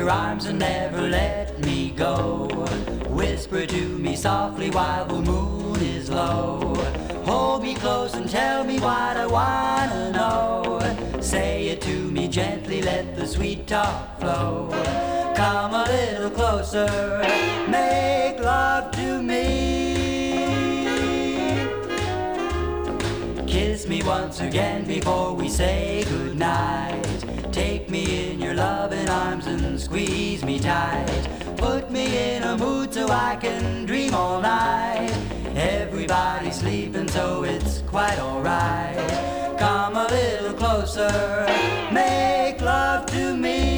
your arms and never let me go. Whisper to me softly while the moon is low. Hold me close and tell me what I wanna know. Say it to me gently, let the sweet talk flow. Come a little closer, make love to me. Kiss me once again before we say goodnight. Take me in your loving arms and squeeze me tight. Put me in a mood so I can dream all night. Everybody's sleeping so it's quite alright. Come a little closer, make love to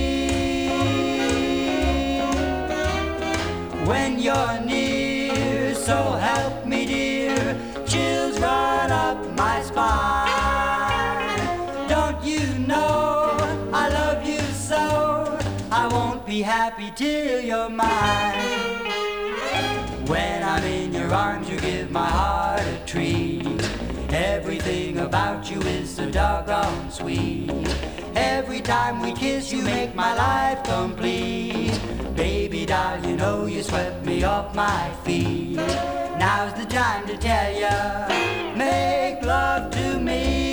me. When you're near, so help me dear, chills run up my spine. Don't you know I love you so, I won't be happy till you're mine. When I'm in your arms, you give my heart a treat. Everything about you is so doggone sweet. Every time we kiss, you make my life complete. Baby doll, you know you swept me off my feet. Now's the time to tell ya, make love to me.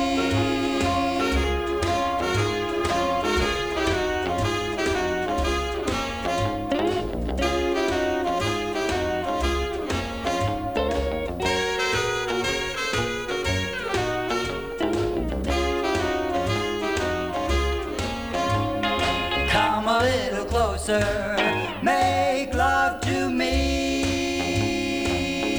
Come a little closer, make love to me.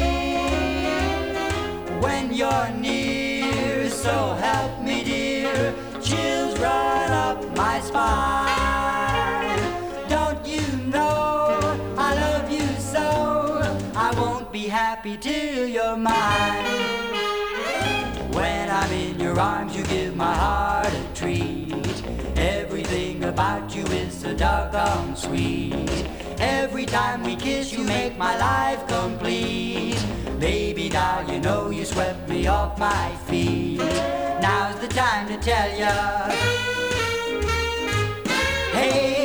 When you're near, so help me dear, chills run up my spine. Don't you know I love you so, I won't be happy till you're mine. When I'm in your arms, you give my heart a treat. Everything about you is so doggone sweet. Every time we kiss, you make my life complete. Baby doll, you know you swept me off my feet. Now's the time to tell ya, hey,